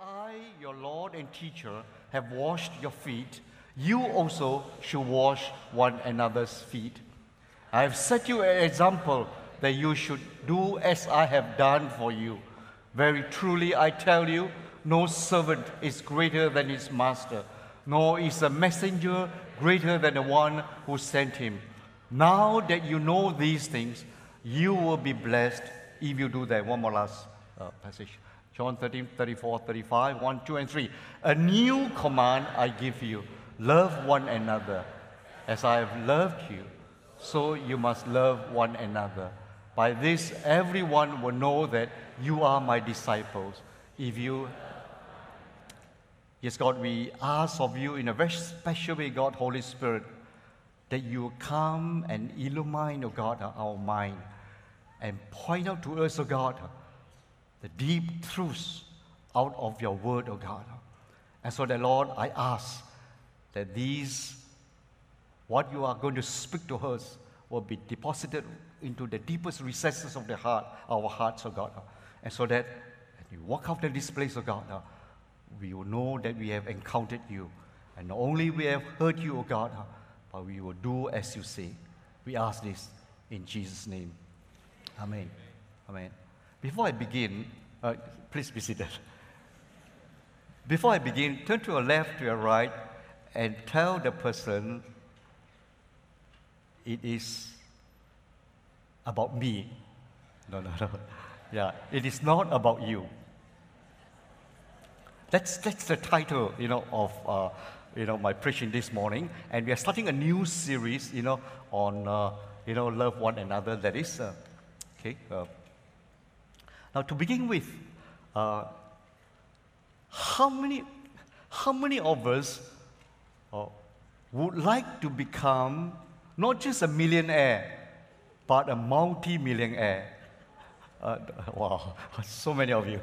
I, your Lord and teacher, have washed your feet, you also should wash one another's feet. I have set you an example that you should do as I have done for you. Very truly I tell you, no servant is greater than his master, nor is a messenger greater than the one who sent him. Now that you know these things, you will be blessed if you do that. One more last passage. John 13, 34, 35, 1, 2, and 3. A new command I give you. Love one another. As I have loved you, so you must love one another. By this, everyone will know that you are my disciples. Yes, God, we ask of you in a very special way, God, Holy Spirit, that you come and illumine, oh God, our mind and point out to us, oh God, the deep truths out of your word, oh God. And so that, Lord, I ask that these, what you are going to speak to us, will be deposited into the deepest recesses of the heart, our hearts, oh God. And so that as we walk out of this place, oh God, we will know that we have encountered you. And not only we have heard you, oh God, but we will do as you say. We ask this in Jesus' name. Amen. Amen. Before I begin, please be seated. Before I begin, turn to your left, to your right, and tell the person, it is about me. No. Yeah, it is not about you. That's the title, of my preaching this morning, and we are starting a new series, on love one another. That is, okay. Now, to begin with, how many of us would like to become not just a millionaire, but a multi-millionaire? Wow, so many of you.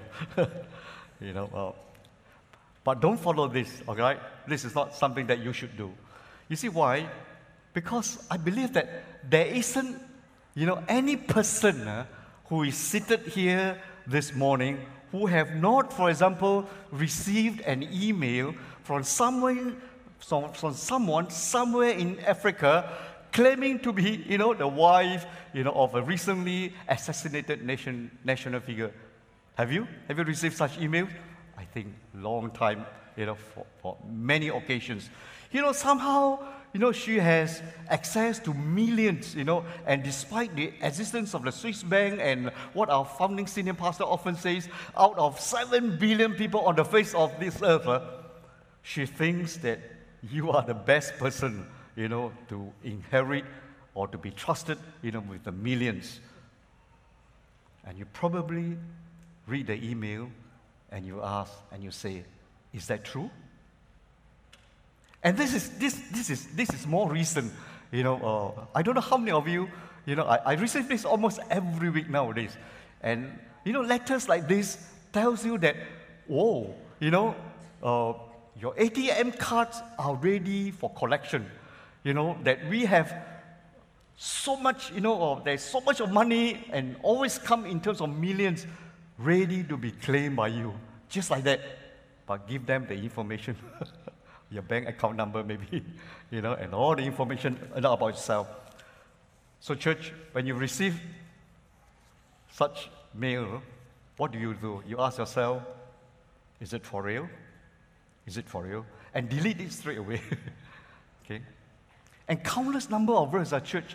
But don't follow this, all right? This is not something that you should do. You see why? Because I believe that there isn't, any person who is seated here this morning who have not, for example, received an email from someone somewhere in Africa claiming to be, the wife, of a recently assassinated national figure. Have you? Have you received such emails? I think long time, for many occasions. Somehow, she has access to millions, and despite the existence of the Swiss bank and what our founding senior pastor often says, out of 7 billion people on the face of this earth, she thinks that you are the best person, to inherit or to be trusted, with the millions. And you probably read the email and you ask and you say, is that true? And this is more recent. I don't know how many of you, I receive this almost every week nowadays. And, letters like this tells you that, whoa, your ATM cards are ready for collection. That we have so much, there's so much of money and always come in terms of millions ready to be claimed by you. Just like that. But give them the information. Your bank account number maybe, and all the information about yourself. So church, when you receive such mail, what do? You ask yourself, is it for real? Is it for real? And delete it straight away. Okay? And countless number of us at church,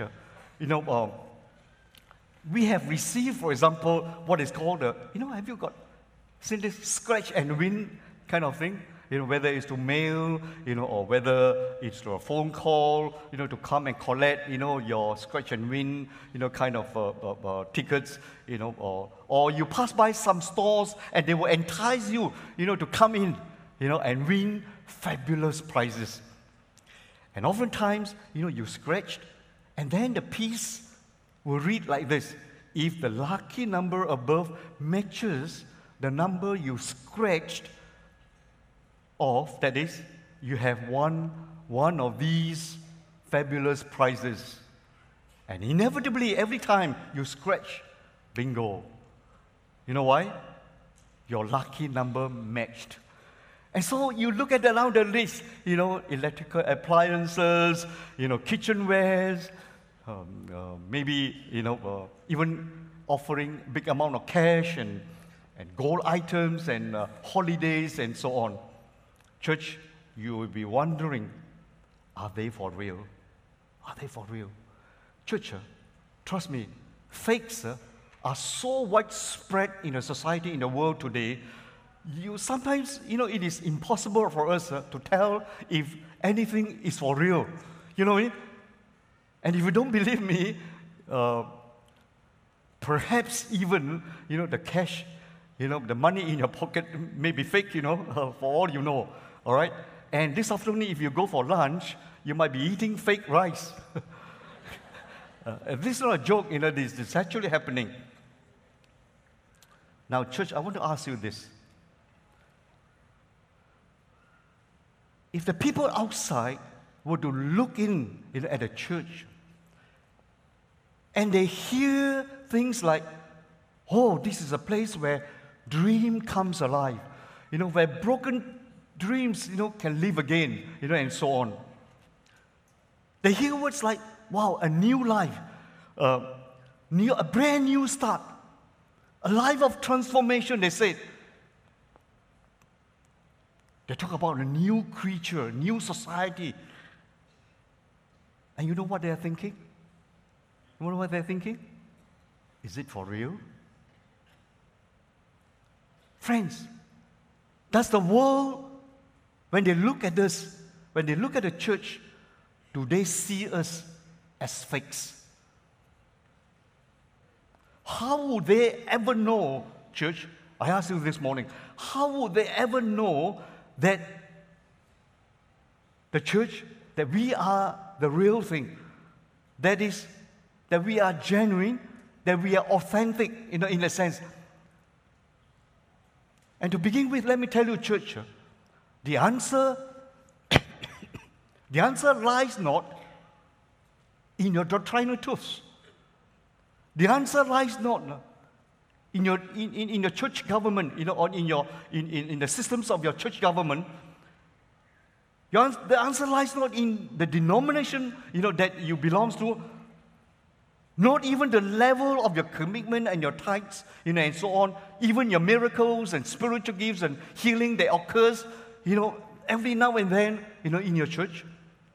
we have received, for example, what is called have you seen this scratch and win kind of thing? Whether it's to mail, or whether it's to a phone call, to come and collect, your scratch and win, kind of tickets, or you pass by some stores and they will entice you, to come in, and win fabulous prizes. And oftentimes, you scratched, and then the piece will read like this: if the lucky number above matches the number you scratched off, that is, you have won one of these fabulous prizes. And inevitably, every time you scratch, bingo. You know why? your lucky number matched. And so you look at around the list, electrical appliances, kitchenwares, maybe, even offering big amount of cash and gold items and holidays and so on. Church, you will be wondering, are they for real? Are they for real? Church, trust me, fakes are so widespread in a society, in the world today. Sometimes, it is impossible for us to tell if anything is for real. You know what I mean? And if you don't believe me, perhaps even, the cash, the money in your pocket may be fake, for all you know. All right? And this afternoon, if you go for lunch, you might be eating fake rice. This is not a joke, this is actually happening. Now, church, I want to ask you this. If the people outside were to look in, at the church, and they hear things like, oh, this is a place where dream comes alive, where broken dreams, can live again, and so on. They hear words like, wow, a new life, a brand new start, a life of transformation, they said. They talk about a new creature, new society. And you know what they're thinking? You know what they're thinking? Is it for real? Friends, does the world, when they look at us, when they look at the church, do they see us as fakes? How would they ever know, church? I asked you this morning, how would they ever know that the church, that we are the real thing, that is, that we are genuine, that we are authentic, in a sense? And to begin with, let me tell you, church, the answer lies not in your doctrinal truths. The answer lies not in your church government, or in the systems of your church government. The answer lies not in the denomination, that you belong to, not even the level of your commitment and your tithes, and so on, even your miracles and spiritual gifts and healing that occurs, every now and then, in your church.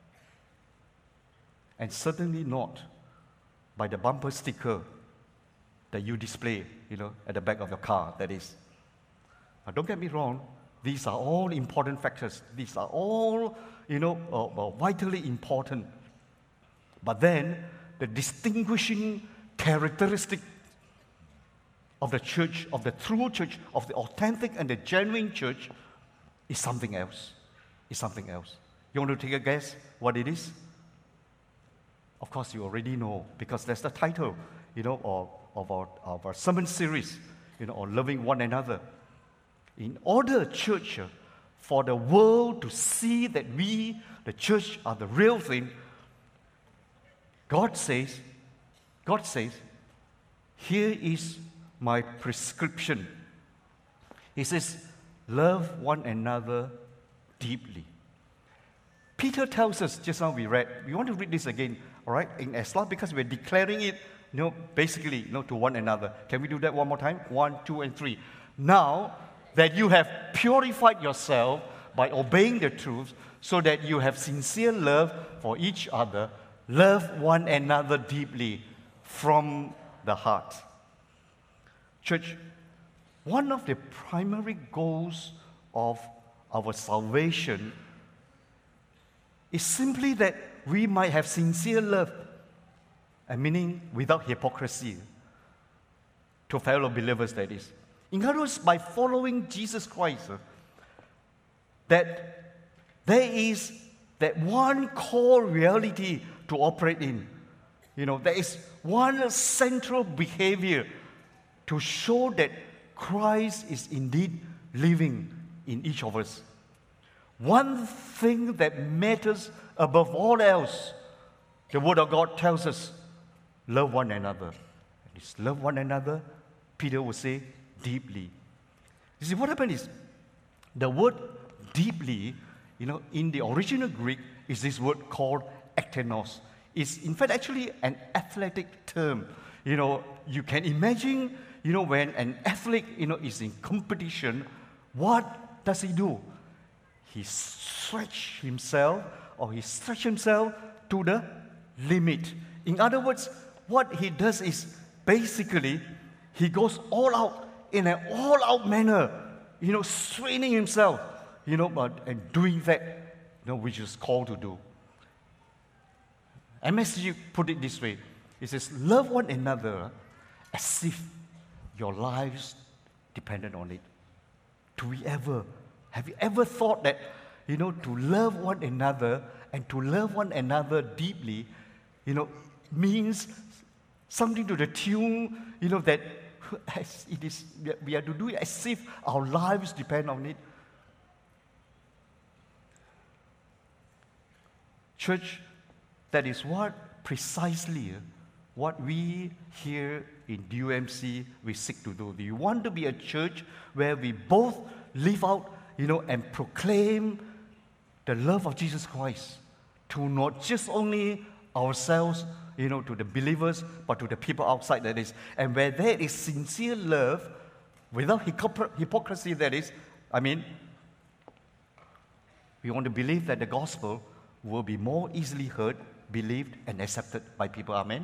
And certainly not by the bumper sticker that you display, at the back of your car, that is. Now, don't get me wrong, these are all important factors. These are all, vitally important. But then, the distinguishing characteristic of the church, of the true church, of the authentic and the genuine church, is something else. Is something else. You want to take a guess what it is? Of course, you already know, because that's the title, of our sermon series, on loving one another. In order, church, for the world to see that we, the church, are the real thing, God says, here is my prescription. He says, love one another deeply. Peter tells us, just now we want to read this again, all right, in Islam, because we're declaring it, basically, to one another. Can we do that one more time? 1, 2, and 3. Now that you have purified yourself by obeying the truth, so that you have sincere love for each other, love one another deeply from the heart. Church, one of the primary goals of our salvation is simply that we might have sincere love, and meaning without hypocrisy, to fellow believers, that is. In other words, by following Jesus Christ, that there is that one core reality to operate in. There is one central behavior to show that Christ is indeed living in each of us. One thing that matters above all else, the Word of God tells us, love one another. And it's love one another, Peter would say, deeply. You see, what happened is, the word deeply, in the original Greek, is this word called ektenos. It's in fact actually an athletic term. You can imagine, when an athlete, is in competition, what does he do? He stretch himself to the limit. In other words, what he does is basically he goes all out in an all-out manner, straining himself, and doing that, which is called to do. MSG put it this way. It says, love one another as if your lives depended on it. Have you ever thought that, to love one another and to love one another deeply, means something to the tune, that we are to do it as if our lives depend on it. Church, that is precisely what we here in DUMC we seek to do. We want to be a church where we both live out, and proclaim the love of Jesus Christ to not just only ourselves, to the believers, but to the people outside, that is. And where there is sincere love, without hypocrisy, that is, we want to believe that the gospel will be more easily heard, believed, and accepted by people. Amen?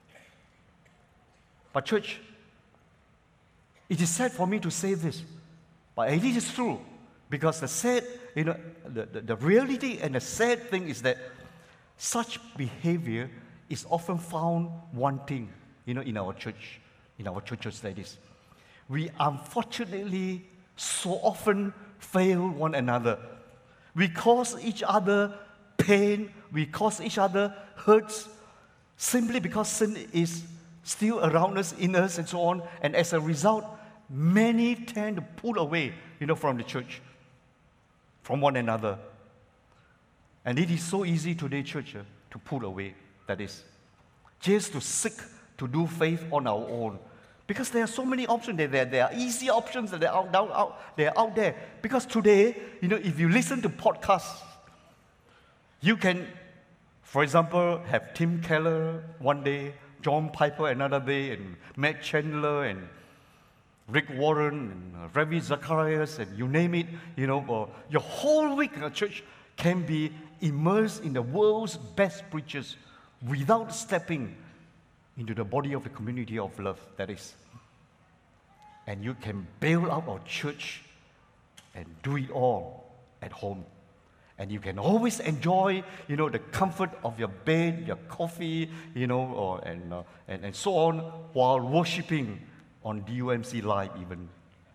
But church, it is sad for me to say this, but it is true, because the reality and the sad thing is that such behavior is often found wanting, in our churches, that is. We unfortunately so often fail one another. We cause each other pain, we cause each other hurts, simply because sin is still around us, in us, and so on. And as a result, many tend to pull away, from the church, from one another. And it is so easy today, church, to pull away, that is. Just to seek to do faith on our own. Because there are so many options. There are easy options that are out there. Because today, if you listen to podcasts, you can, for example, have Tim Keller one day, John Piper another day, and Matt Chandler, and Rick Warren, and Ravi Zacharias, and you name it, your whole week in a church can be immersed in the world's best preachers without stepping into the body of the community of love, that is. And you can bail out of church and do it all at home. And you can always enjoy, the comfort of your bed, your coffee, and so on, while worshiping on DUMC Live even.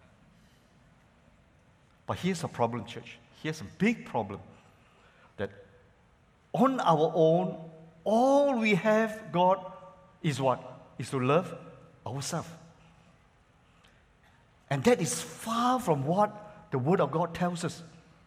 But here's a problem, church. Here's a big problem. That on our own, all we have got is what? Is to love ourselves. And that is far from what the Word of God tells us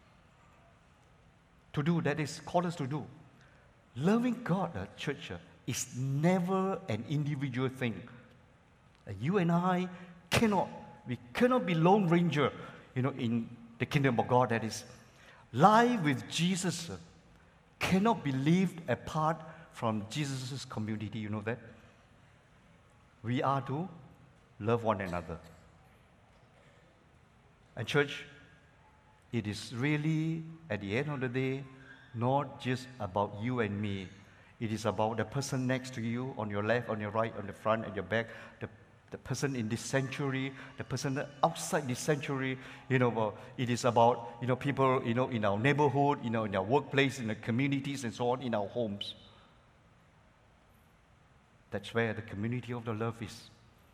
to do, that is called us to do. Loving God, church, is never an individual thing. You and I cannot be lone ranger, in the kingdom of God, that is. Life with Jesus cannot be lived apart from Jesus' community, you know that? We are to love one another. And church, it is really, at the end of the day, not just about you and me. It is about the person next to you, on your left, on your right, on the front, and your back, the person in this sanctuary, the person outside this sanctuary. It is about, people, in our neighborhood, in our workplace, in the communities, and so on, in our homes. That's where the community of the love is.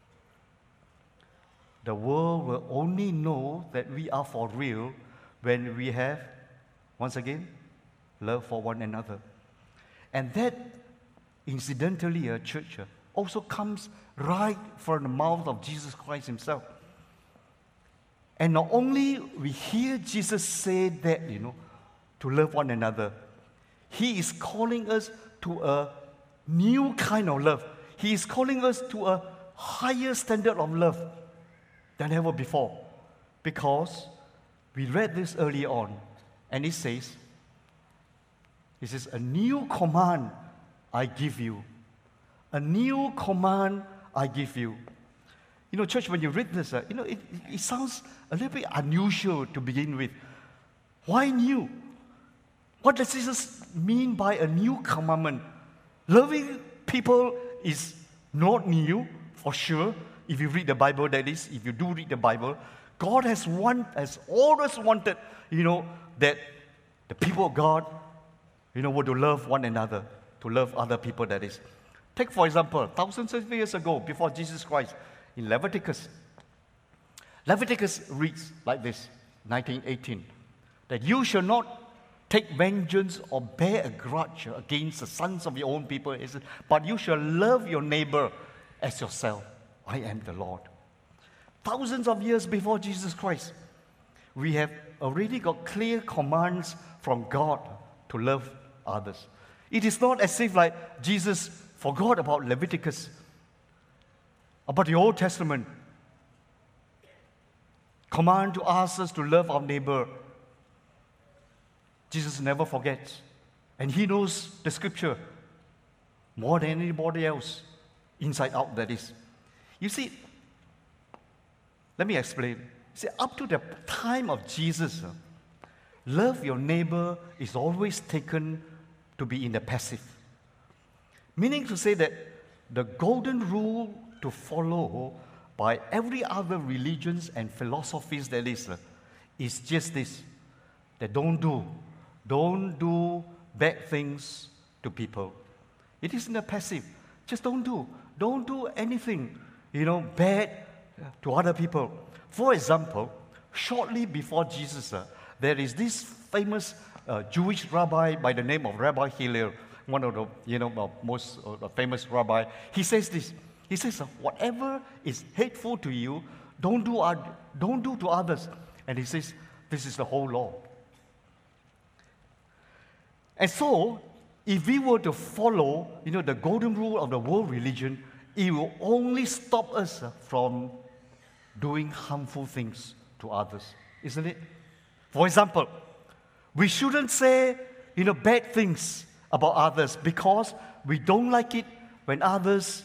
The world will only know that we are for real when we have, once again, love for one another. And that, incidentally, church, also comes right from the mouth of Jesus Christ himself. And not only we hear Jesus say that, to love one another, he is calling us to a new kind of love. He is calling us to a higher standard of love than ever before. Because we read this early on, and it says, a new command I give you. A new command I give you. You know, church, when you read this, it sounds a little bit unusual to begin with. Why new? What does Jesus mean by a new commandment? Loving people is not new, for sure. If you read the Bible, that is, if you do read the Bible, God has always wanted, that the people of God, were to love one another, to love other people, that is. Take, for example, thousands of years ago, before Jesus Christ, in Leviticus. Leviticus reads like this, 19:18, that you shall not take vengeance or bear a grudge against the sons of your own people, but you shall love your neighbor as yourself. I am the Lord. Thousands of years before Jesus Christ, we have already got clear commands from God to love others. It is not as if like Jesus forgot about Leviticus, about the Old Testament command to ask us to love our neighbor. Jesus never forgets, and he knows the scripture more than anybody else, inside out, that is. You see, let me explain. See, up to the time of Jesus, love your neighbor is always taken to be in the passive. Meaning to say that the golden rule to follow by every other religions and philosophies, that is just this, that don't do bad things to people. It is in the passive. Just don't do anything, bad to other people. For example, shortly before Jesus, there is this famous Jewish rabbi by the name of Rabbi Hillel, one of the most famous rabbi. He says this. He says, whatever is hateful to you, don't do to others. And he says, this is the whole law. And so, if we were to follow, the golden rule of the world religion, it will only stop us from doing harmful things to others, isn't it? For example, we shouldn't say, bad things about others because we don't like it when others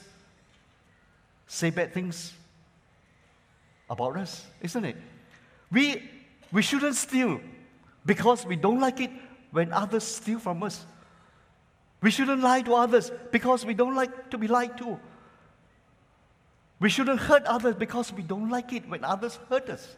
say bad things about us, isn't it? We shouldn't steal because we don't like it when others steal from us. We shouldn't lie to others because we don't like to be lied to. We shouldn't hurt others because we don't like it when others hurt us.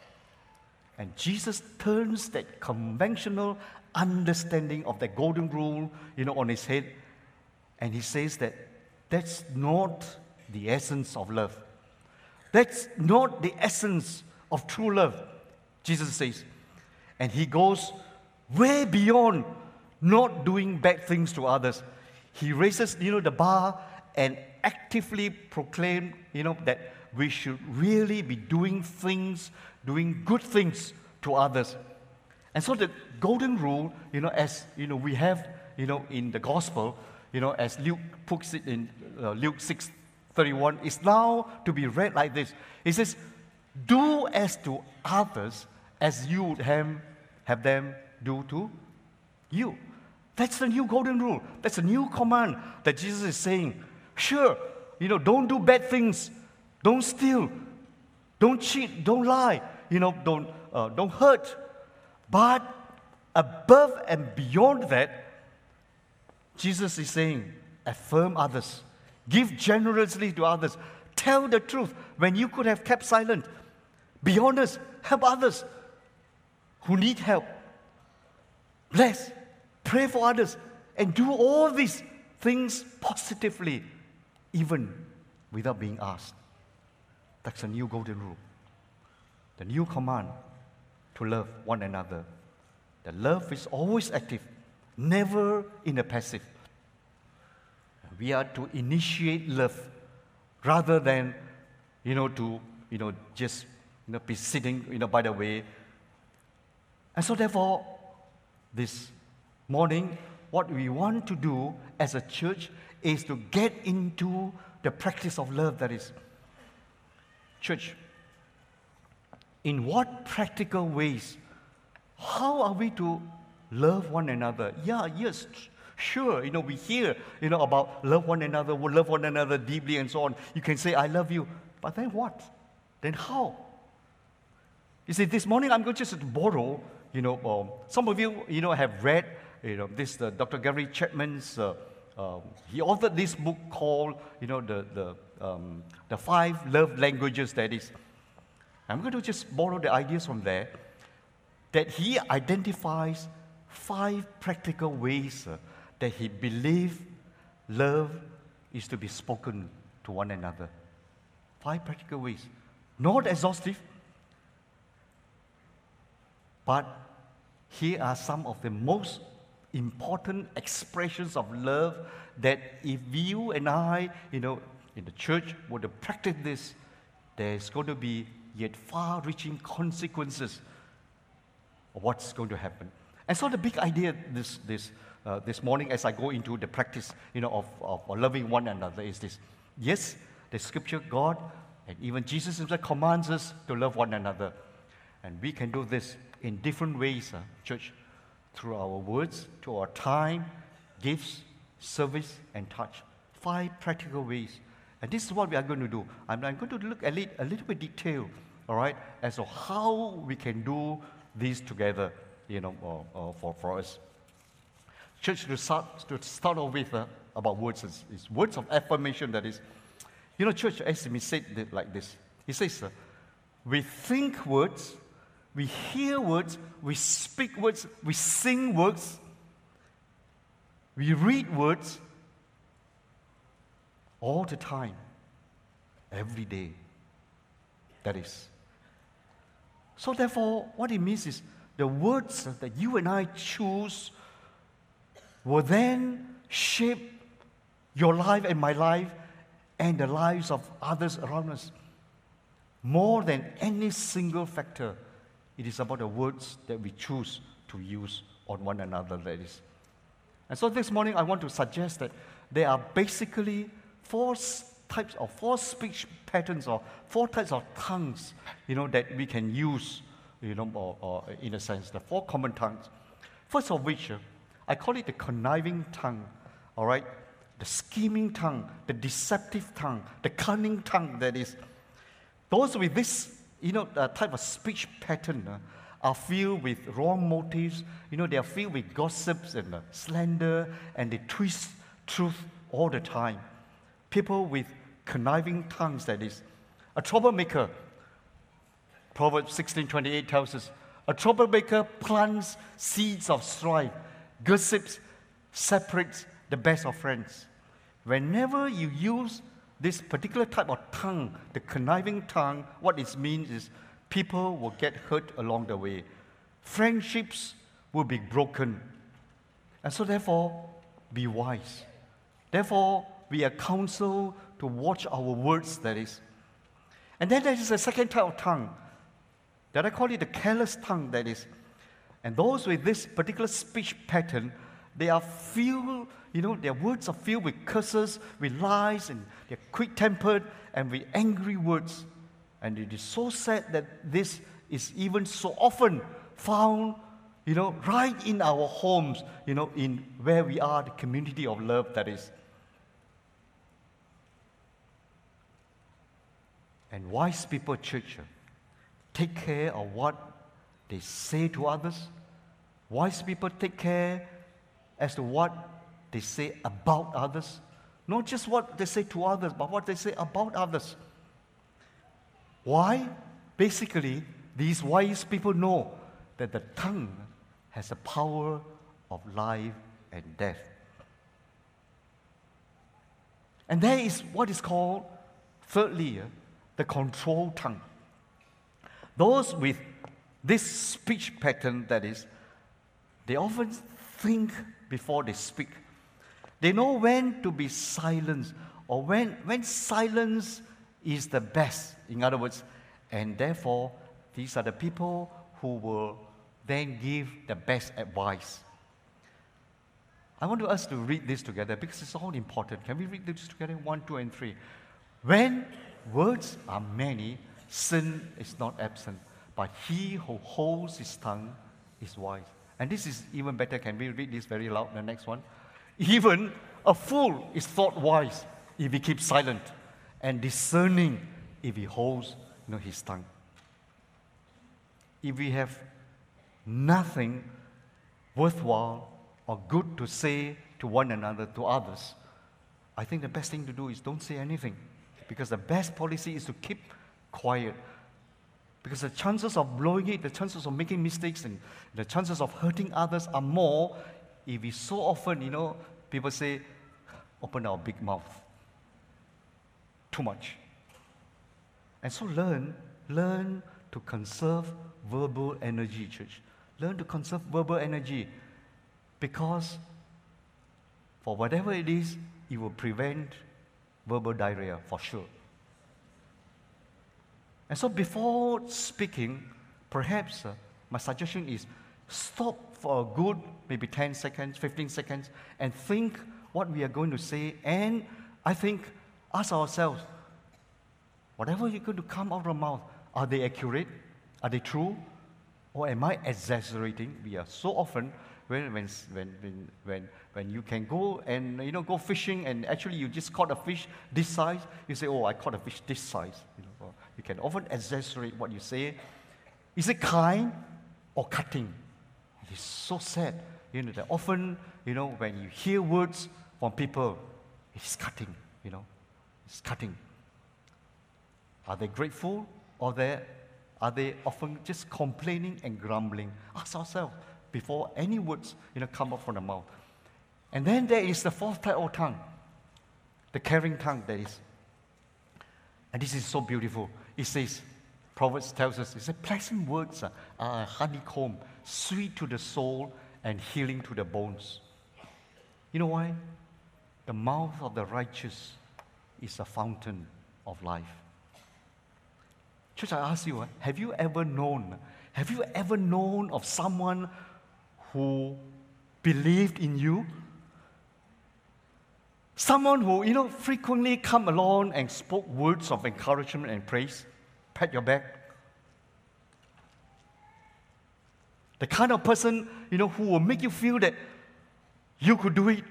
And Jesus turns that conventional understanding of the golden rule, on his head, and he says that that's not the essence of love. That's not the essence of true love, Jesus says. And he goes way beyond not doing bad things to others. He raises, the bar and actively proclaim, that we should really be doing good things to others. And so the golden rule, as we have, in the gospel, as Luke puts it in Luke 6:31, is now to be read like this. He says, do as to others as you would have them do to you. That's the new golden rule. That's a new command that Jesus is saying. Sure, don't do bad things. Don't steal. Don't cheat. Don't lie. Don't hurt. But above and beyond that, Jesus is saying, affirm others. Give generously to others. Tell the truth when you could have kept silent. Be honest. Help others who need help. Bless. Pray for others. And do all these things positively, even without being asked. That's a new golden rule. The new command to love one another. The love is always active, never in the passive. We are to initiate love rather than, just, be sitting, by the way. And so therefore, this morning, what we want to do as a church is to get into the practice of love, that is. Church, in what practical ways, how are we to love one another? Yes, sure, we hear, about love one another deeply and so on. You can say, I love you, but then what? Then how? You see, this morning I'm going just to borrow, some of you, have read, this Dr. Gary Chapman's, he authored this book called, the 5 love languages, that is. I'm going to just borrow the ideas from there, that he identifies 5 practical ways that he believes love is to be spoken to one another. 5 practical ways. Not exhaustive, but here are some of the most important expressions of love that if you and I, in the church were to practice this, there's going to be yet far-reaching consequences of what's going to happen. And so the big idea this morning as I go into the practice, of loving one another is this. Yes, the scripture, God, and even Jesus himself commands us to love one another. And we can do this in different ways, church, through our words, through our time, gifts, service, and touch. 5 practical ways. And this is what we are going to do. I'm going to look a little bit detailed, all right, as to how we can do these together, for us. Church, to start off with about words, is words of affirmation, that is. Church, as he said like this. He says, we think words, we hear words, we speak words, we sing words, we read words all the time, every day. That is. So therefore, what it means is the words that you and I choose will then shape your life and my life and the lives of others around us. More than any single factor, it is about the words that we choose to use on one another, that is. And so this morning I want to suggest that there are basically 4 speech patterns or 4 types of tongues, that we can use, or in a sense, the 4 common tongues. First of which, I call it the conniving tongue, all right? The scheming tongue, the deceptive tongue, the cunning tongue, that is. Those with this, type of speech pattern are filled with wrong motives. They are filled with gossips and slander, and they twist truth all the time. People with conniving tongues, that is. A troublemaker, Proverbs 16:28 tells us, a troublemaker plants seeds of strife. Gossips separates the best of friends. Whenever you use this particular type of tongue, the conniving tongue, what it means is people will get hurt along the way. Friendships will be broken. And so therefore, be wise. Therefore, we are counseled to watch our words, that is. And then there is a second type of tongue, that I call it the careless tongue, that is. And those with this particular speech pattern, they are filled, their words are filled with curses, with lies, and they're quick-tempered and with angry words. And it is so sad that this is even so often found, right in our homes, in where we are, the community of love, that is. And wise people, church, take care of what they say to others. Wise people take care as to what they say about others. Not just what they say to others, but what they say about others. Why? Basically, these wise people know that the tongue has the power of life and death. And there is what is called, thirdly, the control tongue. Those with this speech pattern, that is, they often think before they speak. They know when to be silent, or when silence is the best, in other words. And therefore, these are the people who will then give the best advice. I want us to read this together because it's all important. Can we read this together? 1, 2, and 3. When words are many, sin is not absent. but he who holds his tongue is wise. And this is even better. Can we read this very loud, the next one? Even a fool is thought wise if he keeps silent, and discerning if he holds his tongue. If we have nothing worthwhile or good to say to one another, to others, I think the best thing to do is don't say anything. Because the best policy is to keep quiet. Because the chances of blowing it, the chances of making mistakes, and the chances of hurting others are more if we so often, people say, open our big mouth. Too much. And so learn to conserve verbal energy, church. Learn to conserve verbal energy, because for whatever it is, it will prevent verbal diarrhea for sure. And so before speaking, perhaps my suggestion is stop for a good maybe 10 seconds, 15 seconds, and think what we are going to say. And I think, ask ourselves, whatever you're going to come out of our mouth, are they accurate? Are they true? Or am I exaggerating? We are so often, when you can go and go fishing, and actually you just caught a fish this size, you say, oh, I caught a fish this size. You can often exaggerate what you say. Is it kind or cutting? It is so sad. That often, when you hear words from people, it's cutting. It's cutting. Are they grateful, or are they often just complaining and grumbling? Ask ourselves before any words come up from the mouth. And then there is the fourth type of tongue, the caring tongue, that is. And this is so beautiful. It says, Proverbs tells us, it says, pleasant words are a honeycomb, sweet to the soul and healing to the bones. You know why? The mouth of the righteous is a fountain of life. Church, I ask you, have you ever known of someone who believed in you? Someone who, frequently come along and spoke words of encouragement and praise, pat your back. The kind of person, who will make you feel that you could do it,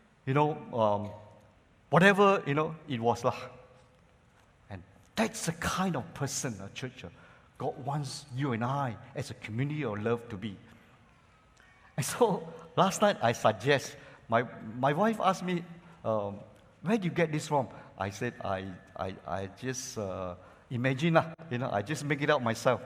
whatever, it was. And that's the kind of person, church, God wants you and I as a community of love to be. And so, last night I suggest, my wife asked me, where do you get this from? I said, I just imagine, I just make it out myself.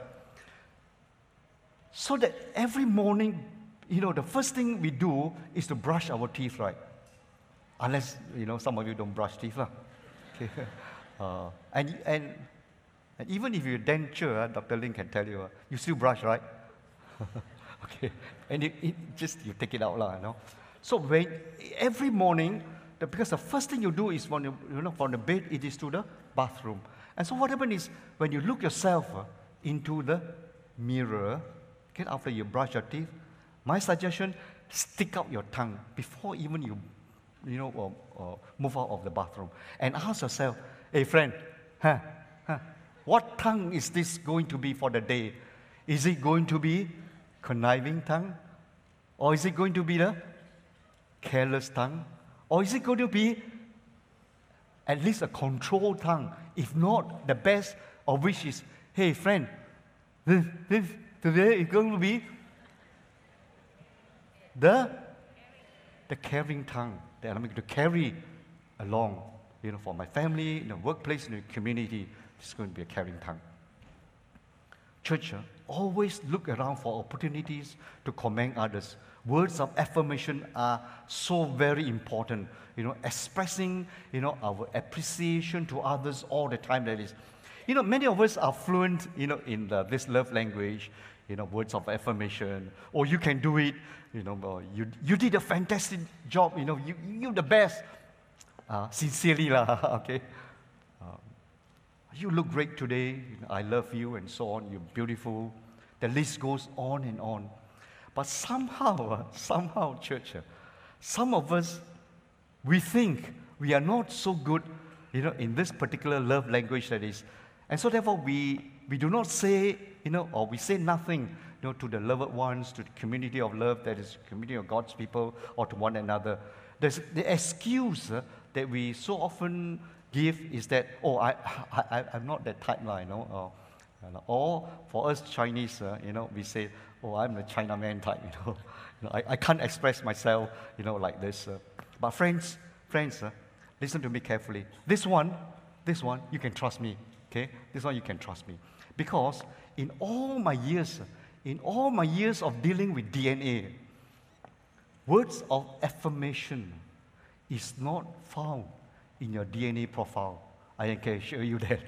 So that every morning, the first thing we do is to brush our teeth, right? Unless, some of you don't brush teeth. Okay. And even if you're denture, Dr. Ling can tell you, you still brush, right? Okay. And you take it out. So every morning, because the first thing you do is from the bed, it is to the bathroom. And so what happens is, when you look yourself into the mirror, after you brush your teeth, my suggestion, stick out your tongue before even you move out of the bathroom. And ask yourself, hey friend, what tongue is this going to be for the day? Is it going to be conniving tongue? Or is it going to be the careless tongue? Or is it going to be at least a controlled tongue? If not, the best of which is, hey friend, today is going to be the caring tongue that I'm going to carry along, for my family, in the workplace, in the community. It's going to be a caring tongue. Church, always look around for opportunities to commend others. Words of affirmation are so very important. Expressing, our appreciation to others all the time, that is. Many of us are fluent, in this love language, words of affirmation. Or you can do it, you did a fantastic job, you're the best. Sincerely, okay? You look great today, I love you, and so on, you're beautiful. The list goes on and on. But somehow, church, some of us, we think we are not so good, in this particular love language, that is. And so therefore, we we do not say, or we say nothing, to the loved ones, to the community of love, that is, community of God's people, or to one another. There's the excuse that we so often give is that, I'm not that type, or for us Chinese, we say, I'm the Chinaman type, I can't express myself, like this. But friends, listen to me carefully. This one, you can trust me, okay? This one you can trust me. Because in all my years of dealing with DNA, words of affirmation is not found in your DNA profile. I can assure you that.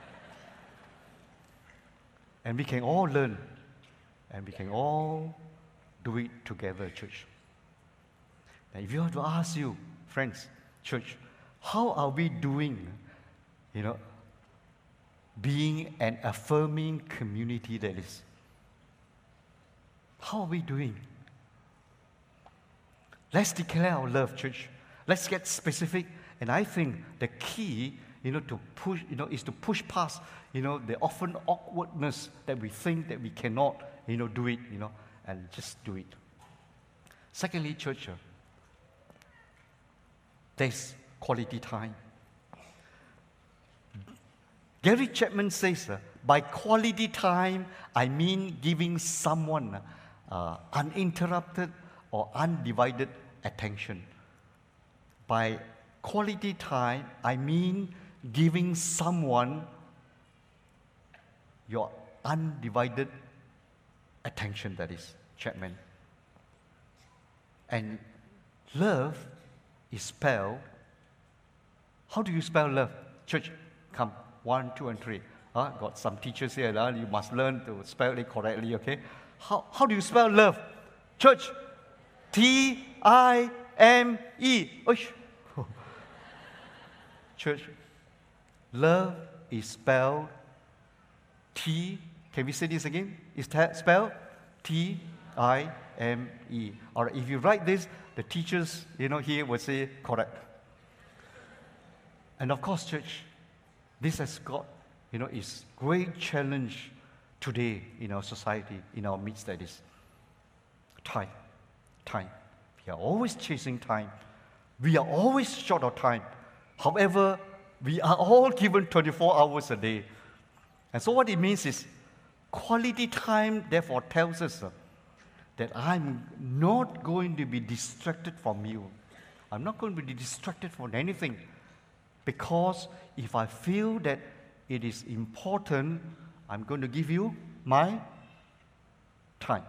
And we can all learn, and we can all do it together, church. Now, if you were to ask you, friends, church, how are we doing, being an affirming community that is? How are we doing? Let's declare our love, church. Let's get specific. And I think the key, to push, is to push past, the often awkwardness that we think that we cannot, do it, and just do it. Secondly, church, there's quality time. Gary Chapman says, by quality time, I mean giving someone uninterrupted or undivided attention. By quality time, I mean giving someone your undivided attention, that is, Chapman. And love is spelled, how do you spell love? Church, come, 1, 2, and 3. Got some teachers here, you must learn to spell it correctly, okay? How do you spell love? Church, T-I-M-E. Church, love is spelled T, can we say this again? Is that spelled T-I-M-E. All right, if you write this, the teachers, here will say correct. And of course, church, this has got, is great challenge today in our society, in our midst, that is time. We are always chasing time. We are always short of time. However, we are all given 24 hours a day. And so what it means is, quality time therefore tells us that I'm not going to be distracted from you. I'm not going to be distracted from anything. Because if I feel that it is important, I'm going to give you my time.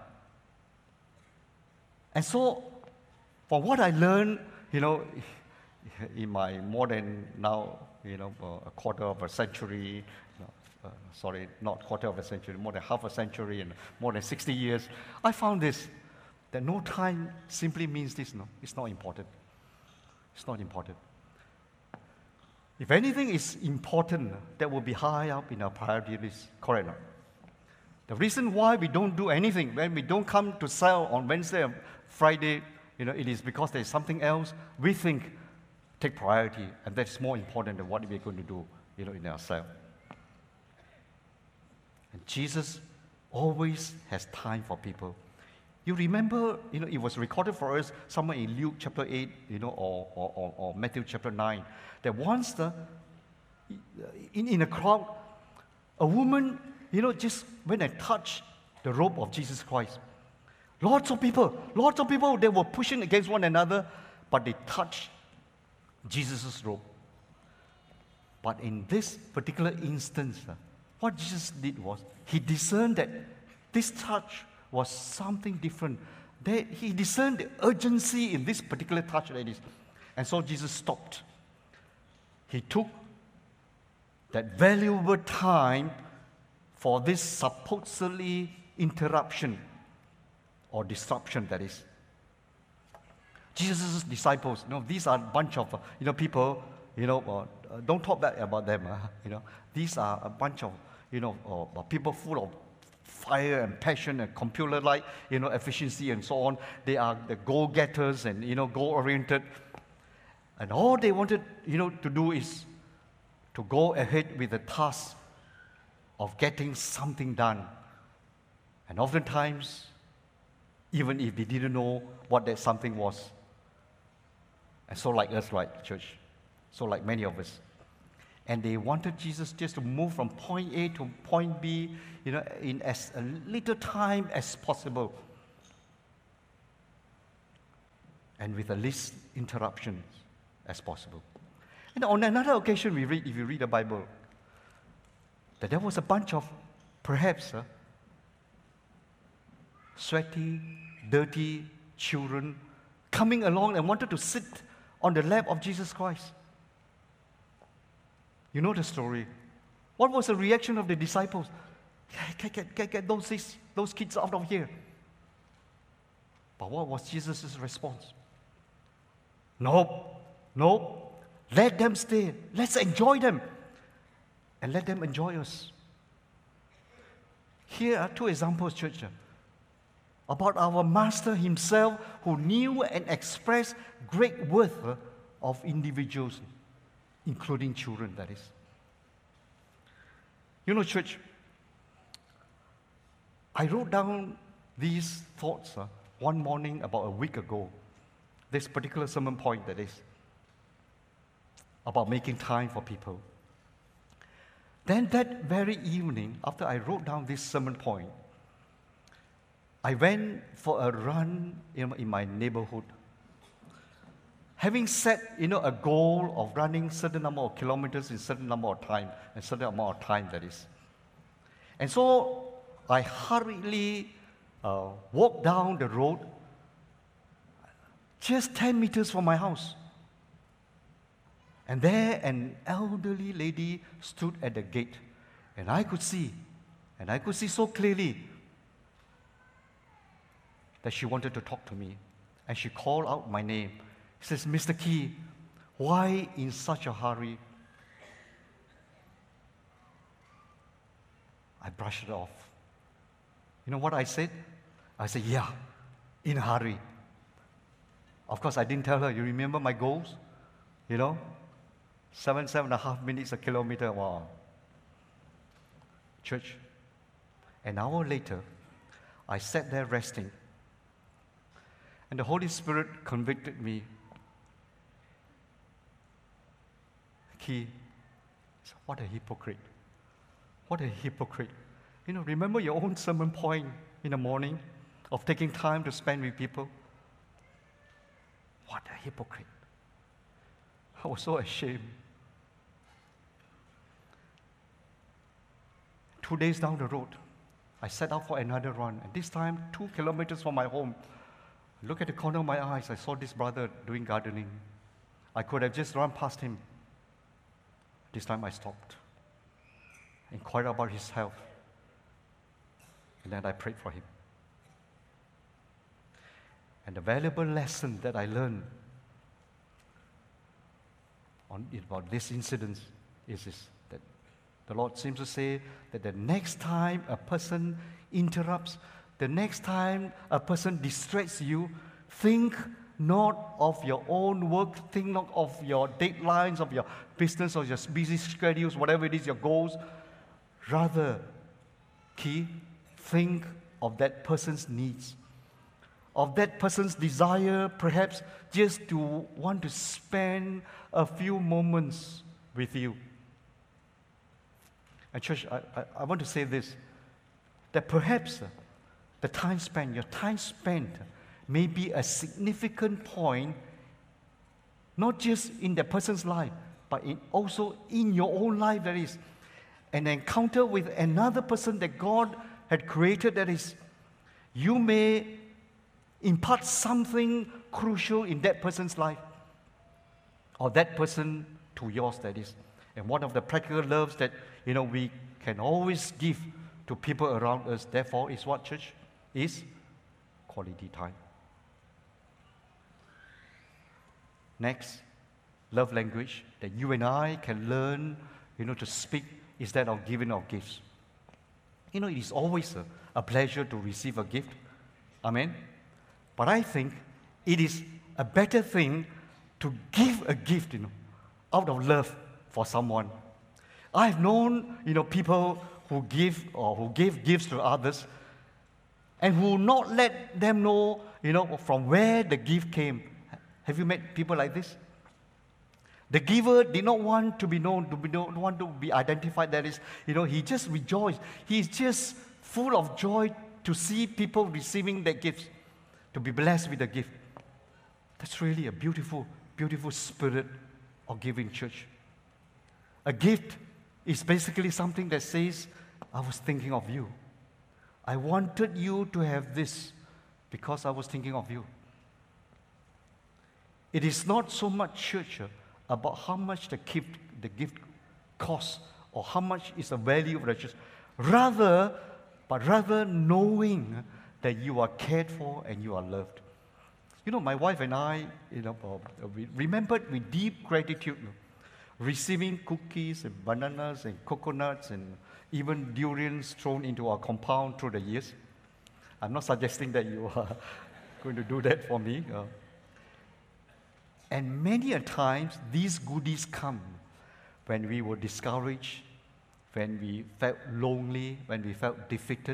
And so, from what I learned, in my more than now, a quarter of a century, not quarter of a century, more than half a century and more than 60 years, I found this, that no time simply means this, it's not important. It's not important. If anything is important, that will be high up in our priority list, correct or not? The reason why we don't do anything, when we don't come to cell on Wednesday and Friday, it is because there is something else we think take priority, and that's more important than what we're going to do, in our cell. And Jesus always has time for people. You remember, it was recorded for us somewhere in Luke chapter 8, or Matthew chapter 9, that once in a crowd, a woman, just went and touched the robe of Jesus Christ. Lots of people, they were pushing against one another, but they touched Jesus' robe. But in this particular instance, what Jesus did was, he discerned that this touch was something different. He discerned the urgency in this particular touch, that is. And so Jesus stopped. He took that valuable time for this supposedly interruption or disruption, that is. Jesus' disciples, these are a bunch of people, don't talk bad about them. These are a bunch of people full of fire and passion and computer-like, efficiency and so on. They are the go-getters and, goal-oriented. And all they wanted, to do is to go ahead with the task of getting something done. And oftentimes, even if we didn't know what that something was. And so like us, right, church? So like many of us. And they wanted Jesus just to move from point A to point B, in as a little time as possible. And with the least interruptions as possible. And on another occasion, we read, if you read the Bible, that there was a bunch of, perhaps, sweaty, dirty children coming along and wanted to sit on the lap of Jesus Christ. You know the story. What was the reaction of the disciples? Get those kids out of here. But what was Jesus' response? Nope. Let them stay. Let's enjoy them. And let them enjoy us. Here are two examples, church, about our Master himself who knew and expressed great worth of individuals, including children, that is. You know, church, I wrote down these thoughts one morning about a week ago. This particular sermon point, that is, about making time for people. Then that very evening, after I wrote down this sermon point, I went for a run in my neighborhood. Having set, a goal of running certain number of kilometers in certain number of time, and certain amount of time, that is. And so I hurriedly walked down the road just 10 meters from my house. And there an elderly lady stood at the gate. And I could see so clearly that she wanted to talk to me. And she called out my name. She says, "Mr. Key, why in such a hurry?" I brushed it off. You know what I said? I said, "Yeah, in a hurry." Of course, I didn't tell her, "You remember my goals? 7.5 minutes a kilometer." Wow. Church, an hour later, I sat there resting. And the Holy Spirit convicted me. Key, what a hypocrite. What a hypocrite. Remember your own sermon point in the morning of taking time to spend with people? What a hypocrite. I was so ashamed. 2 days down the road, I set out for another run. And this time, 2 kilometers from my home, look at the corner of my eyes, I saw this brother doing gardening. I could have just run past him. This time I stopped, inquired about his health, and then I prayed for him. And the valuable lesson that I learned about this incident is that the Lord seems to say that the next time a person interrupts, the next time a person distracts you, think not of your own work, think not of your deadlines, of your business, or your busy schedules, whatever it is, your goals. Rather, think of that person's needs, of that person's desire, perhaps just to want to spend a few moments with you. And church, I want to say this, that perhaps your time spent may be a significant point, not just in that person's life, but also in your own life. That is, an encounter with another person that God had created, that is, you may impart something crucial in that person's life, or that person to yours, that is. And one of the practical loves that, we can always give to people around us, therefore, is what, church? Is quality time. Next, love language that you and I can learn, to speak is that of giving of gifts. It is always a pleasure to receive a gift. Amen? But I think it is a better thing to give a gift, out of love for someone. I've known, people who give or who gave gifts to others and who will not let them know, from where the gift came. Have you met people like this? The giver did not want to be known, not want to be identified. That is, he just rejoiced. He's just full of joy to see people receiving their gifts, to be blessed with the gift. That's really a beautiful, beautiful spirit of giving, church. A gift is basically something that says, I was thinking of you. I wanted you to have this because I was thinking of you. It is not so much, church, about how much the gift costs or how much is the value of the church. Rather knowing that you are cared for and you are loved. My wife and I, we remembered with deep gratitude receiving cookies and bananas and coconuts and even durians thrown into our compound through the years. I'm not suggesting that you are going to do that for me. And many a times, these goodies come when we were discouraged, when we felt lonely, when we felt defeated.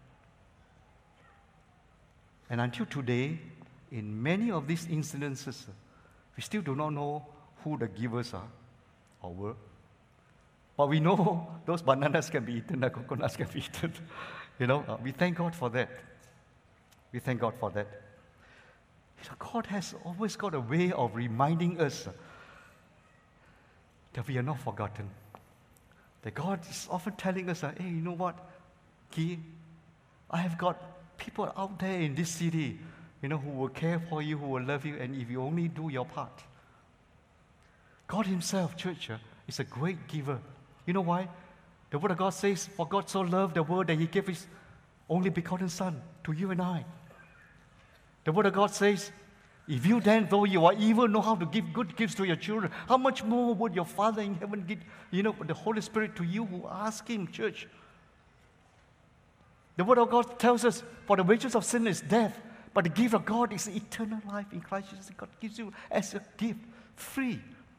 And until today, in many of these incidences, we still do not know who the givers are or were. But we know those bananas can be eaten, the coconuts can be eaten. We thank God for that. We thank God for that. God has always got a way of reminding us that we are not forgotten. That God is often telling us, hey, you know what, Ki, I have got people out there in this city, who will care for you, who will love you, and if you only do your part. God himself, church, is a great giver. You know why? The Word of God says, for God so loved the world that he gave his only begotten Son to you and I. The Word of God says, if you then, though you are evil, know how to give good gifts to your children, how much more would your Father in heaven give, the Holy Spirit to you who ask him, church? The Word of God tells us, for the wages of sin is death, but the gift of God is eternal life in Christ Jesus. God gives you as a gift, free.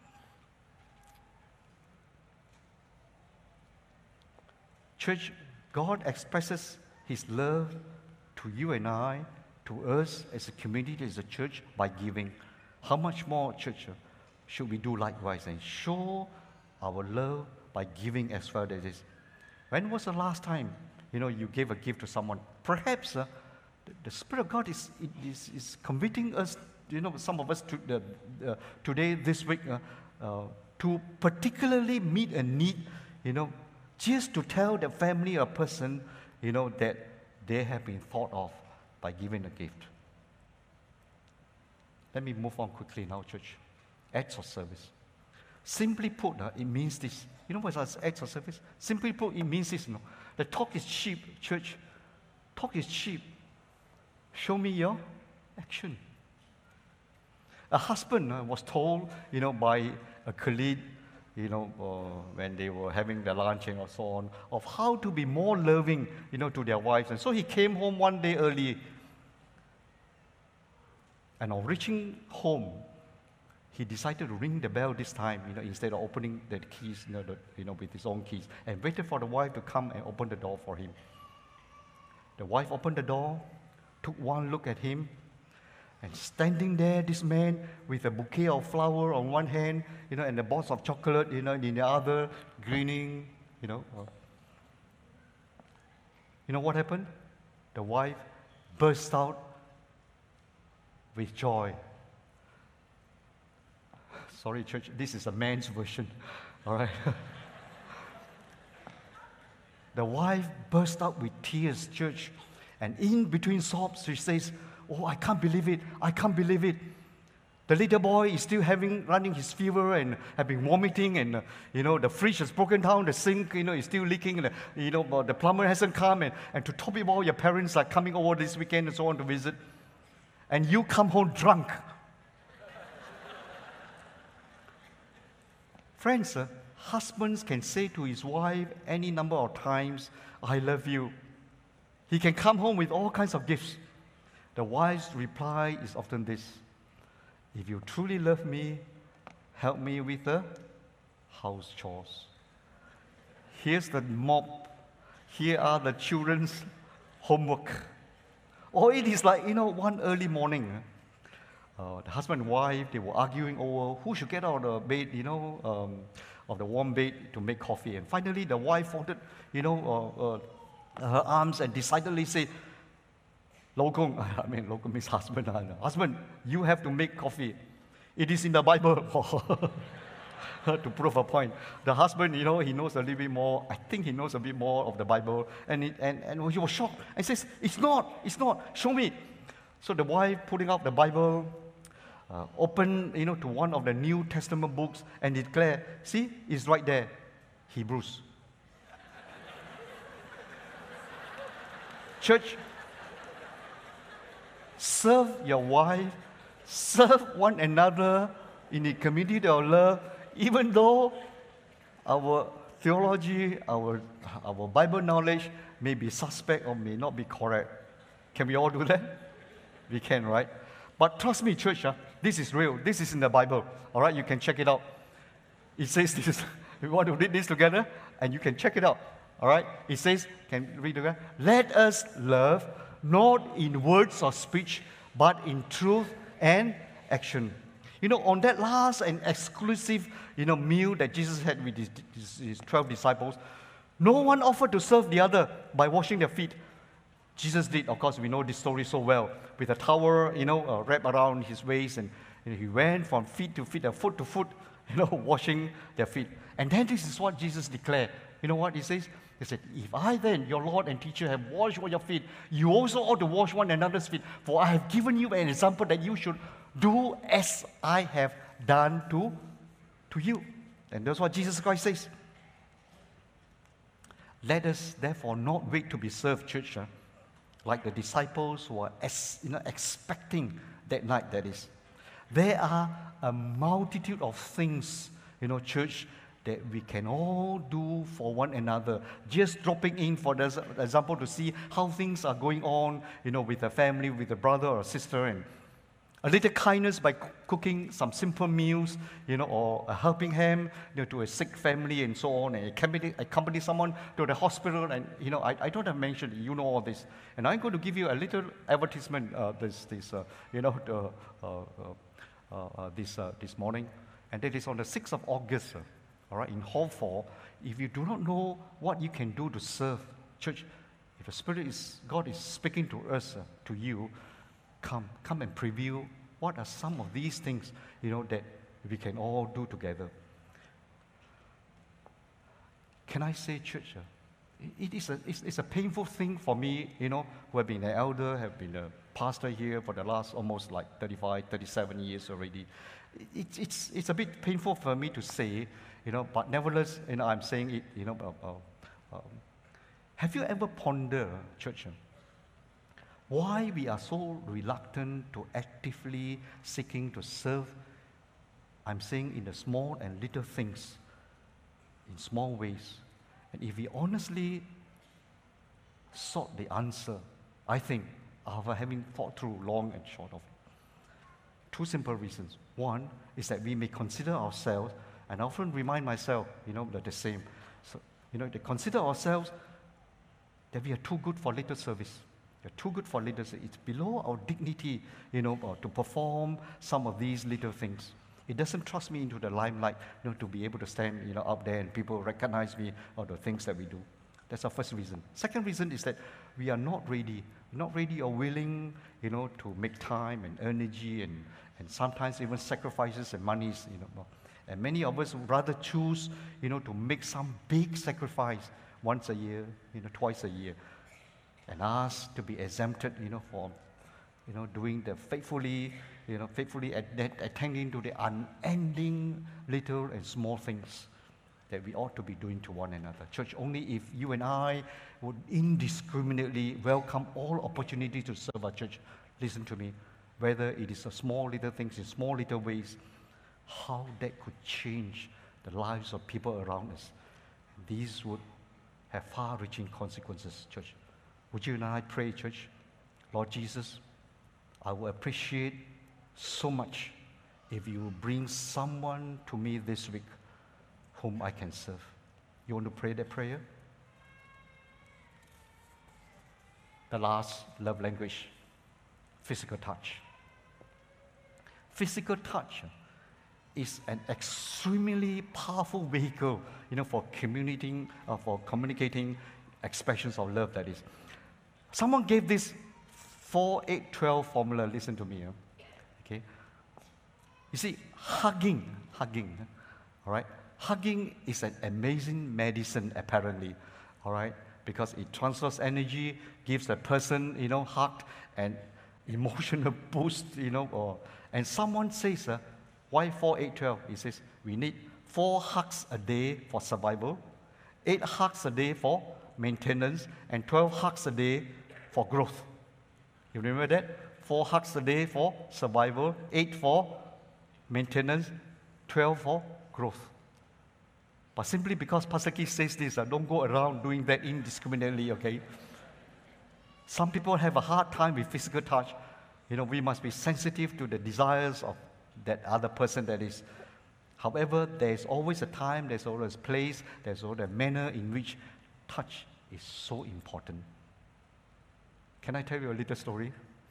Church, God expresses his love to you and I, to us as a community, as a church, by giving. How much more, church, should we do likewise and show our love by giving as well as this? When was the last time, you gave a gift to someone? Perhaps the Spirit of God is convicting us, some of us today, this week, to particularly meet a need, just to tell the family or person, that they have been thought of by giving a gift. Let me move on quickly now, church. Acts of service. Simply put, it means this. You know what is acts of service? Simply put, it means this. The talk is cheap, church. Talk is cheap. Show me your action. A husband was told, by a colleague, when they were having their lunch and so on, of how to be more loving, to their wives. And so he came home one day early. And on reaching home, he decided to ring the bell this time, instead of opening the keys, with his own keys, and waited for the wife to come and open the door for him. The wife opened the door, took one look at him, and standing there, this man with a bouquet of flower on one hand, and a box of chocolate, in the other, grinning, You know what happened? The wife burst out with joy. Sorry, church, this is a man's version, all right? The wife burst out with tears, church, and in between sobs, she says, oh, I can't believe it, I can't believe it. The little boy is still running his fever and have been vomiting, and the fridge has broken down, the sink is still leaking, and the plumber hasn't come, and to top it all, your parents are coming over this weekend and so on to visit, and you come home drunk. Friends, husbands can say to his wife any number of times, I love you. He can come home with all kinds of gifts. The wife's reply is often this: if you truly love me, help me with the house chores. Here's the mop, Here are the children's homework. Or it is like, one early morning. The husband and wife, they were arguing over who should get out of the bed, of the warm bed to make coffee. And finally, the wife folded, her arms and decidedly said, 老公, Laokong means husband. Husband, you have to make coffee. It is in the Bible. To prove a point. The husband, he knows a little bit more. I think he knows a bit more of the Bible. And he was shocked and says, it's not. Show me. So the wife putting out the Bible, open, to one of the New Testament books and declare, see, it's right there, Hebrews. Church, serve your wife, serve one another in the community of love, even though our theology, our Bible knowledge may be suspect or may not be correct. Can we all do that? We can, right? But trust me, church, this is real. This is in the Bible. All right, you can check it out. It says this. We want to read this together, and you can check it out. All right? It says, can you read together? Let us love, not in words or speech, but in truth and action. On that last and exclusive, meal that Jesus had with his 12 disciples, no one offered to serve the other by washing their feet. Jesus did. Of course, we know this story so well. With a towel, wrapped around his waist, and he went from feet to feet, foot to foot, washing their feet. And then this is what Jesus declared. You know what he says? He said, if I then, your Lord and teacher, have washed all your feet, you also ought to wash one another's feet. For I have given you an example that you should do as I have done to you. And that's what Jesus Christ says. Let us therefore not wait to be served, church, like the disciples who are expecting that night, that is. There are a multitude of things, church, that we can all do for one another. Just dropping in, for the example, to see how things are going on, with a family, with a brother or sister, and a little kindness by cooking some simple meals, or a helping hand, to a sick family and so on, and accompany someone to the hospital. And, I don't have mentioned, all this. And I'm going to give you a little advertisement this morning. And that is on the 6th of August, all right, in Hall 4. If you do not know what you can do to serve, church, if the Spirit God is speaking to us, to you, come and preview what are some of these things, that we can all do together. Can I say, church, it's a painful thing for me, who have been an elder, have been a pastor here for the last almost like 35, 37 years already. It's a bit painful for me to say, but nevertheless, I'm saying it, have you ever pondered, church, why we are so reluctant to actively seeking to serve? I'm saying in the small and little things, in small ways. And if we honestly sought the answer, I think, after having thought through long and short of it, two simple reasons. One is that we may consider ourselves, and I often remind myself, that the same. So, to consider ourselves that we are too good for little service. We're too good for leadership. It's below our dignity, to perform some of these little things. It doesn't trust me into the limelight, to be able to stand, up there and people recognize me or the things that we do. That's our first reason. Second reason is that we are not ready or willing, to make time and energy and sometimes even sacrifices and monies, And many of us would rather choose, to make some big sacrifice once a year, twice a year, and ask to be exempted, for, doing the faithfully attending to the unending little and small things that we ought to be doing to one another. Church, only if you and I would indiscriminately welcome all opportunities to serve our church, listen to me, whether it is a small little things in small little ways, how that could change the lives of people around us. These would have far-reaching consequences, church. Would you and I pray, church? Lord Jesus, I will appreciate so much if you bring someone to me this week whom I can serve. You want to pray that prayer? The last love language, physical touch. Physical touch is an extremely powerful vehicle, for communicating expressions of love, that is. Someone gave this 4-8-12 formula. Listen to me. Okay. You see, hugging, all right? Hugging is an amazing medicine, apparently, all right? Because it transfers energy, gives the person, hug and emotional boost, and someone says, why 4-8-12? He says, we need 4 hugs a day for survival, 8 hugs a day for maintenance, and 12 hugs a day for growth. You remember that? 4 hugs a day for survival, 8 for maintenance, 12 for growth. But simply because Pastor Keith says this, don't go around doing that indiscriminately, okay? Some people have a hard time with physical touch. We must be sensitive to the desires of that other person, that is. However, there's always a time, there's always a place, there's always a manner in which touch is so important. Can I tell you a little story?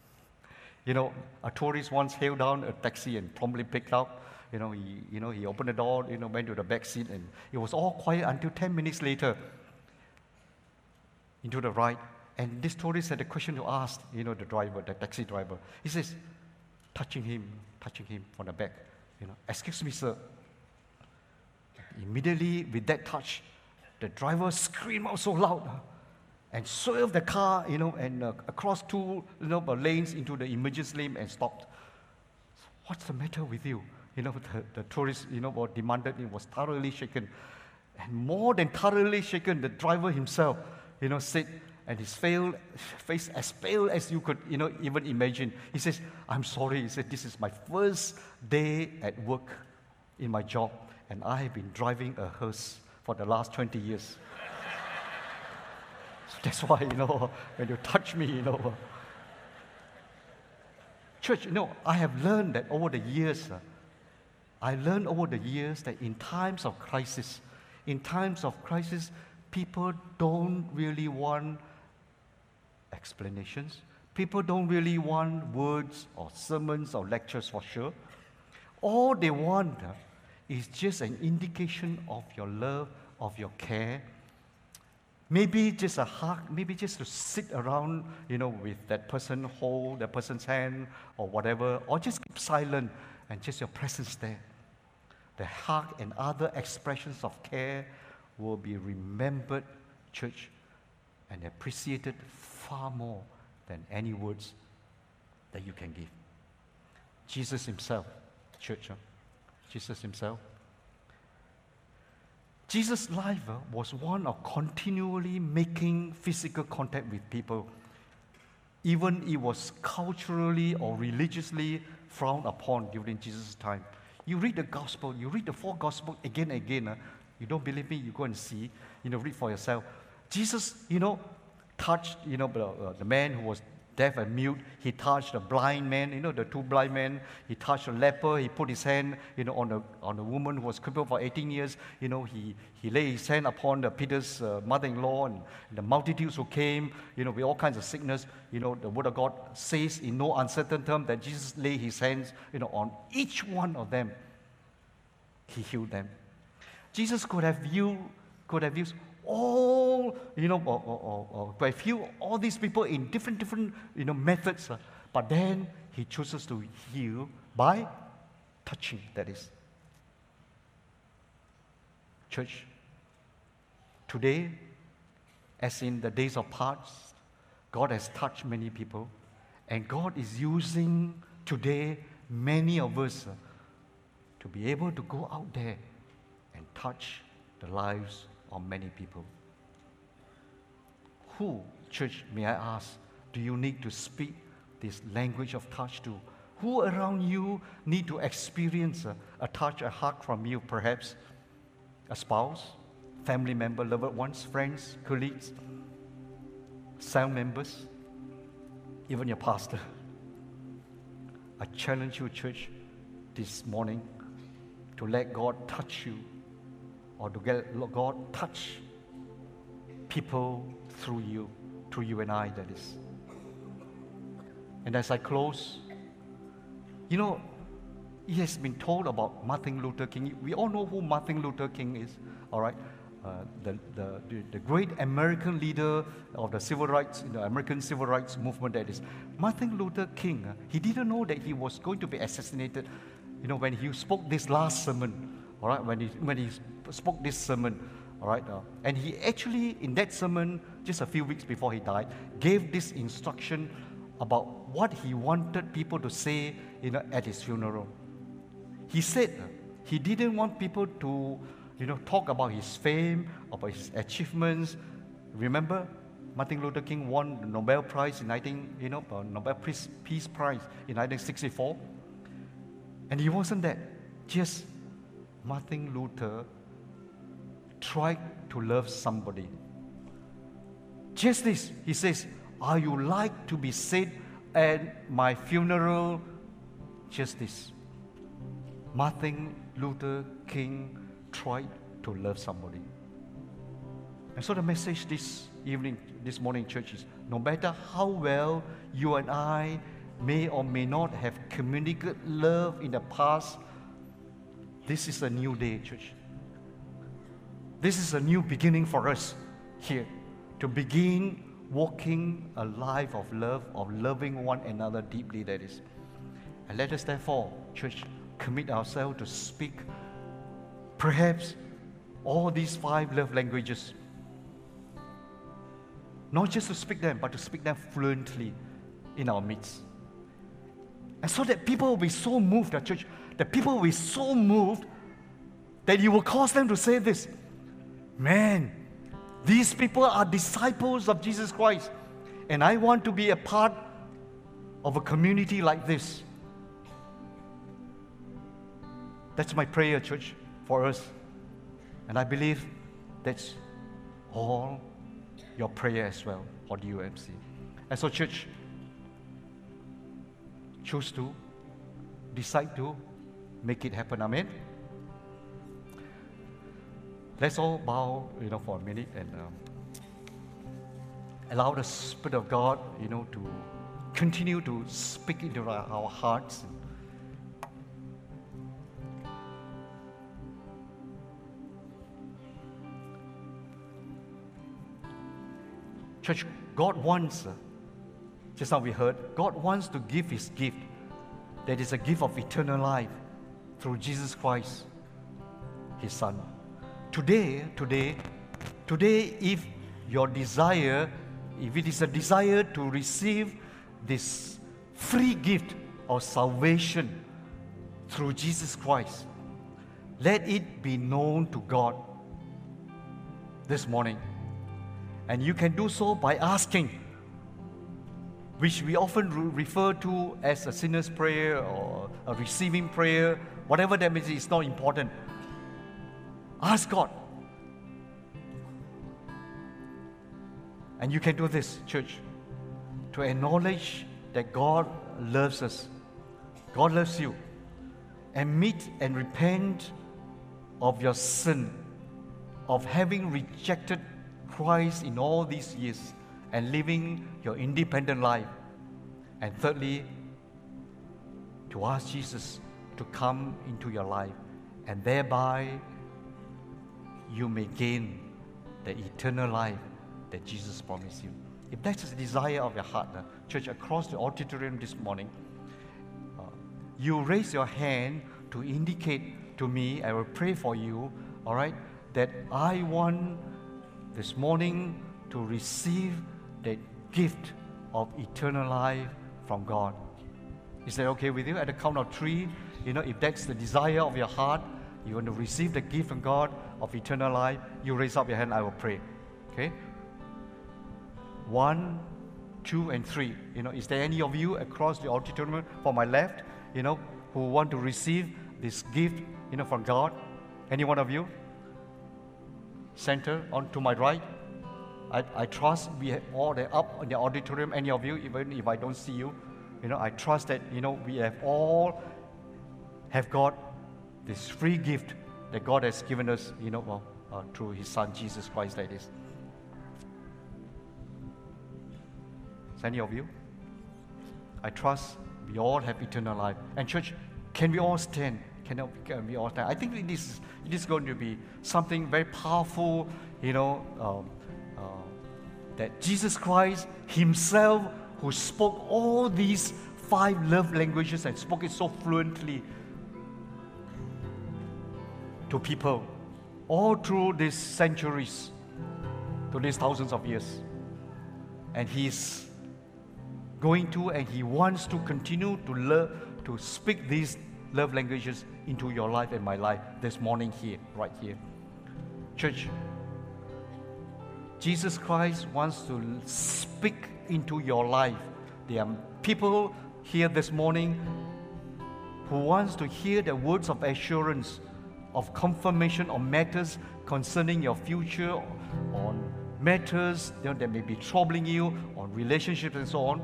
A tourist once hailed down a taxi and promptly picked up. He opened the door, went to the back seat, and it was all quiet until 10 minutes later into the ride. And this tourist had a question to ask, the taxi driver. He says, touching him from the back, excuse me, sir. Immediately, with that touch, the driver screamed out so loud and swerved the car, and across 2 lanes into the emergency lane and stopped. What's the matter with you? The tourist, demanded. He was thoroughly shaken. And more than thoroughly shaken, the driver himself, said, and his face as pale as you could, even imagine. He says, I'm sorry. He said, this is my first day at work in my job, and I have been driving a hearse for the last 20 years. So that's why, when you touch me, Church, I have learned that over the years, that in times of crisis, people don't really want explanations. People don't really want words or sermons or lectures, for sure. All they want is just an indication of your love, of your care. Maybe just a hug, maybe just to sit around, with that person, hold that person's hand or whatever, or just keep silent and just your presence there. The hug and other expressions of care will be remembered, church, and appreciated far more than any words that you can give. Jesus himself, church, Jesus himself. Jesus' life was one of continually making physical contact with people, even it was culturally or religiously frowned upon during Jesus' time. You read the gospel, you read the 4 gospels again and again. You don't believe me, you go and see, read for yourself. Jesus, touched, the man who was deaf and mute. He touched the blind man, the 2 blind men. He touched the leper. He put his hand, on the woman who was crippled for 18 years. He laid his hand upon Peter's mother-in-law, and the multitudes who came, with all kinds of sickness. The Word of God says in no uncertain term that Jesus laid his hands, on each one of them. He healed them. Jesus could have used all, or heal all these people in different, methods. But then he chooses to heal by touching, that is. Church, today, as in the days of past, God has touched many people, and God is using today many of us to be able to go out there and touch the lives of many people. Who, church, may I ask, do you need to speak this language of touch to? Who around you need to experience a touch, a hug from you, perhaps? A spouse, family member, loved ones, friends, colleagues, cell members, even your pastor. I challenge you, church, this morning to let God touch you, or to let God touch people through you and I, that is. And as I close, you know, it has been told about Martin Luther King. We all know who Martin Luther King is, all right? The great American leader of the civil rights, the American civil rights movement, that is. Martin Luther King, he didn't know that he was going to be assassinated, you know, when he spoke this last sermon, all right? When he spoke this sermon, all right? And he actually, in that sermon, just a few weeks before he died, gave this instruction about what he wanted people to say, you know, at his funeral. He said he didn't want people to, you know, talk about his fame, about his achievements. Remember, Martin Luther King won the Nobel Prize in Nobel Peace Prize in 1964. And he wasn't that. Just Martin Luther tried to love somebody. Just this, he says, "Are you like to be said at my funeral?" Just this. Martin Luther King tried to love somebody. And so the message this morning, church, is no matter how well you and I may or may not have communicated love in the past, this is a new day, church. This is a new beginning for us here to begin walking a life of love, of loving one another deeply, that is. And let us therefore, church, commit ourselves to speak perhaps all these 5 love languages. Not just to speak them, but to speak them fluently in our midst. And so that people will be so moved, the church, that people will be so moved that you will cause them to say this: "Man, these people are disciples of Jesus Christ, and I want to be a part of a community like this." That's my prayer, church, for us. And I believe that's all your prayer as well for the UMC. And so, church, decide to make it happen. Amen. Let's all bow, for a minute and allow the Spirit of God, to continue to speak into our hearts. Church, God wants, just now we heard, God wants to give His gift. That is a gift of eternal life through Jesus Christ, His Son. Today, if your desire, if it is a desire to receive this free gift of salvation through Jesus Christ, let it be known to God this morning. And you can do so by asking, which we often refer to as a sinner's prayer or a receiving prayer. Whatever that means, it's not important. Ask God. And you can do this, church, to acknowledge that God loves us. God loves you. Admit and repent of your sin, of having rejected Christ in all these years and living your independent life. And thirdly, to ask Jesus to come into your life, and thereby you may gain the eternal life that Jesus promised you. If that's the desire of your heart, church, across the auditorium this morning, you raise your hand to indicate to me. I will pray for you, all right, that I want this morning to receive that gift of eternal life from God. Is that okay with you? At the count of 3, if that's the desire of your heart, you want to receive the gift from God of eternal life, you raise up your hand, I will pray. Okay? 1, 2, and 3. Is there any of you across the auditorium from my left, who want to receive this gift, from God? Any one of you? Center, on to my right. I trust we have all the up in the auditorium, any of you, even if I don't see you, I trust that, we have all have got this free gift that God has given us, through His Son, Jesus Christ, that is. Is any of you? I trust we all have eternal life. And church, can we all stand? Can we all stand? I think it is going to be something very powerful, that Jesus Christ himself, who spoke all these 5 love languages and spoke it so fluently to people all through these centuries, to these thousands of years. And he's going to, and he wants to continue to speak these love languages into your life and my life this morning here, right here. Church, Jesus Christ wants to speak into your life. There are people here this morning who wants to hear the words of assurance, of confirmation on matters concerning your future, on matters that may be troubling you, on relationships and so on.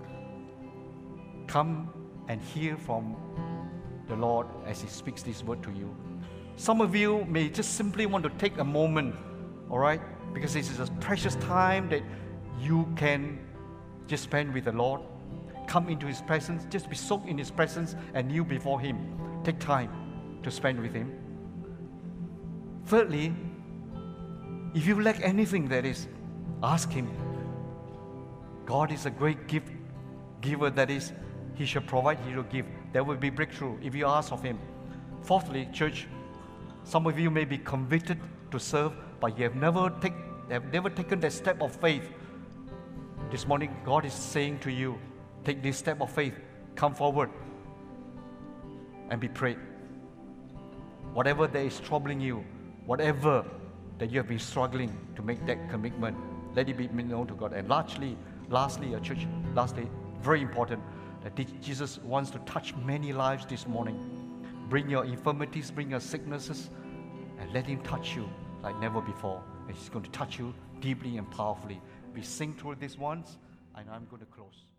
Come and hear from the Lord as He speaks this word to you. Some of you may just simply want to take a moment, all right? Because this is a precious time that you can just spend with the Lord. Come into His presence, just be soaked in His presence and kneel before Him. Take time to spend with Him. Thirdly, if you lack anything, that is, ask Him. God is a great giver, that is, He shall provide, He will give. There will be breakthrough if you ask of Him. Fourthly, church, some of you may be convicted to serve, but you have never taken that step of faith. This morning, God is saying to you, take this step of faith, come forward and be prayed. Whatever that is troubling you, whatever that you have been struggling to make that commitment, let it be known to God. And lastly, very important, that Jesus wants to touch many lives this morning. Bring your infirmities, bring your sicknesses, and let Him touch you like never before. And He's going to touch you deeply and powerfully. We sing through this once, and I'm going to close.